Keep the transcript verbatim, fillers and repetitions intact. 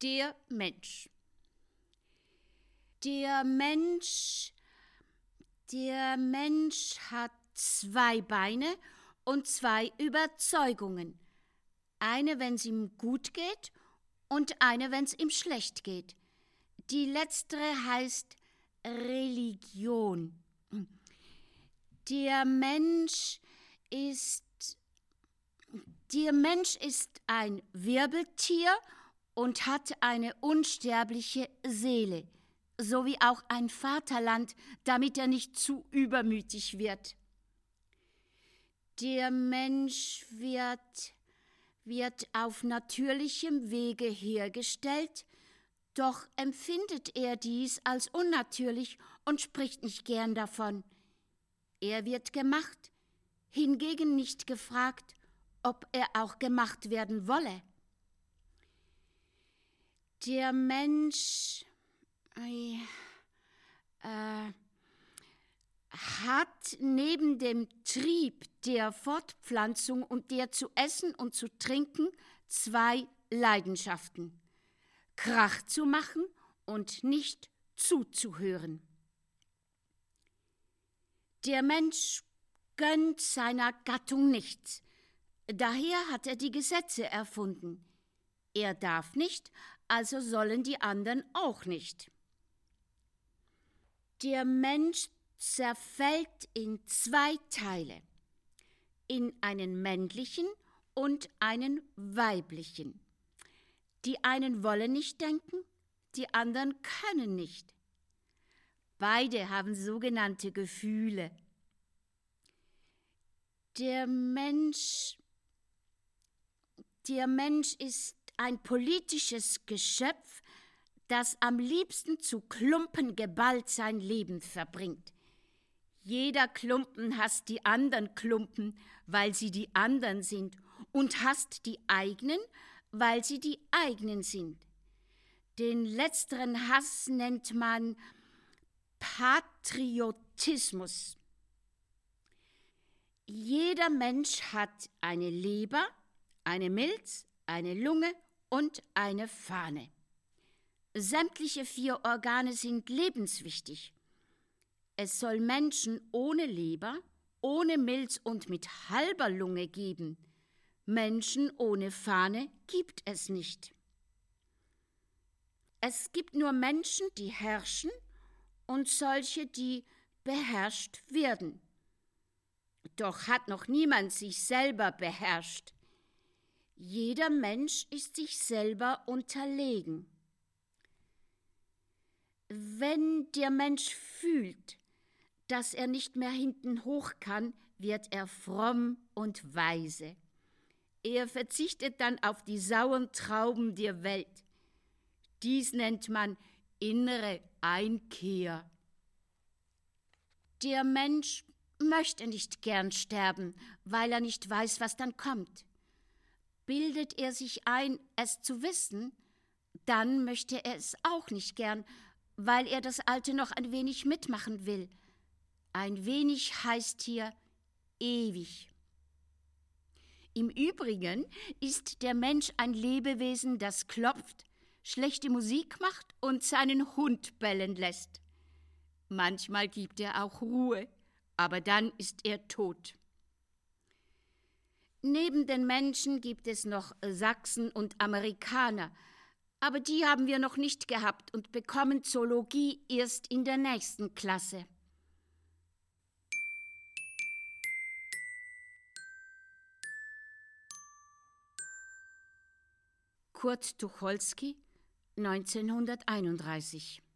Der Mensch. Der Mensch, der Mensch hat zwei Beine und zwei Überzeugungen. Eine, wenn es ihm gut geht, und eine, wenn es ihm schlecht geht. Die letztere heißt Religion. Der Mensch ist, der Mensch ist ein Wirbeltier und hat eine unsterbliche Seele, sowie auch ein Vaterland, damit er nicht zu übermütig wird. Der Mensch wird, wird auf natürlichem Wege hergestellt, doch empfindet er dies als unnatürlich und spricht nicht gern davon. Er wird gemacht, hingegen nicht gefragt, ob er auch gemacht werden wolle. Der Mensch äh, äh, hat neben dem Trieb der Fortpflanzung und der zu essen und zu trinken zwei Leidenschaften: Krach zu machen und nicht zuzuhören. Der Mensch gönnt seiner Gattung nichts, daher hat er die Gesetze erfunden. Er darf nicht, also sollen die anderen auch nicht. Der Mensch zerfällt in zwei Teile, in einen männlichen und einen weiblichen. Die einen wollen nicht denken, die anderen können nicht. Beide haben sogenannte Gefühle. Der Mensch, der Mensch ist ein politisches Geschöpf, das am liebsten zu Klumpen geballt sein Leben verbringt. Jeder Klumpen hasst die anderen Klumpen, weil sie die anderen sind, und hasst die eigenen, weil sie die eigenen sind. Den letzteren Hass nennt man Patriotismus. Jeder Mensch hat eine Leber, eine Milz, eine Lunge und eine Fahne. Sämtliche vier Organe sind lebenswichtig. Es soll Menschen ohne Leber, ohne Milz und mit halber Lunge geben. Menschen ohne Fahne gibt es nicht. Es gibt nur Menschen, die herrschen, und solche, die beherrscht werden. Doch hat noch niemand sich selber beherrscht. Jeder Mensch ist sich selber unterlegen. Wenn der Mensch fühlt, dass er nicht mehr hinten hoch kann, wird er fromm und weise. Er verzichtet dann auf die sauren Trauben der Welt. Dies nennt man innere Einkehr. Der Mensch möchte nicht gern sterben, weil er nicht weiß, was dann kommt. Bildet er sich ein, es zu wissen, dann möchte er es auch nicht gern, weil er das Alte noch ein wenig mitmachen will. Ein wenig heißt hier ewig. Im Übrigen ist der Mensch ein Lebewesen, das klopft, schlechte Musik macht und seinen Hund bellen lässt. Manchmal gibt er auch Ruhe, aber dann ist er tot. Neben den Menschen gibt es noch Sachsen und Amerikaner, aber die haben wir noch nicht gehabt und bekommen Zoologie erst in der nächsten Klasse. Kurt Tucholsky, neunzehnhunderteinunddreißig.